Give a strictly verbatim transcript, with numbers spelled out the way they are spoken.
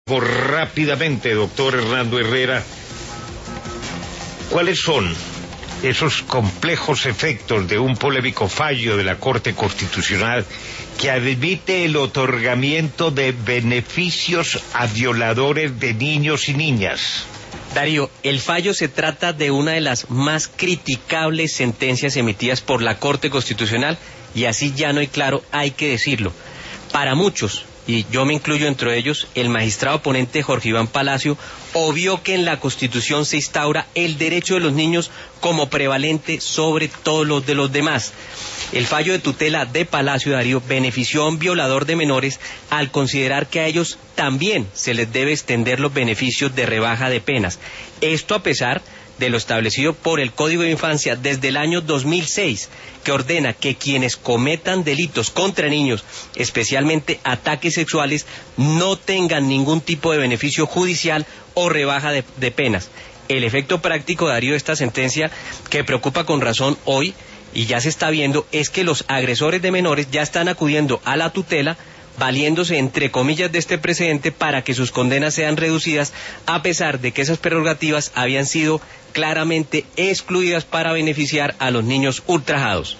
Rápidamente, doctor Hernando Herrera, ¿cuáles son esos complejos efectos de un polémico fallo de la Corte Constitucional que admite el otorgamiento de beneficios a violadores de niños y niñas? Darío, el fallo se trata de una de las más criticables sentencias emitidas por la Corte Constitucional, y así llano y claro hay que decirlo. Para muchos, y yo me incluyo entre ellos, el magistrado ponente Jorge Iván Palacio obvió que en la Constitución se instaura el derecho de los niños como prevalente sobre todos los de los demás. El fallo de tutela de Palacio, Darío, benefició a un violador de menores al considerar que a ellos también se les debe extender los beneficios de rebaja de penas. Esto a pesar de lo establecido por el Código de Infancia desde el año dos mil seis, que ordena que quienes cometan delitos contra niños, especialmente ataques sexuales, no tengan ningún tipo de beneficio judicial o rebaja de, de penas. El efecto práctico, Darío, de esta sentencia, que preocupa con razón hoy, y ya se está viendo, es que los agresores de menores ya están acudiendo a la tutela, valiéndose entre comillas de este precedente para que sus condenas sean reducidas, a pesar de que esas prerrogativas habían sido claramente excluidas para beneficiar a los niños ultrajados.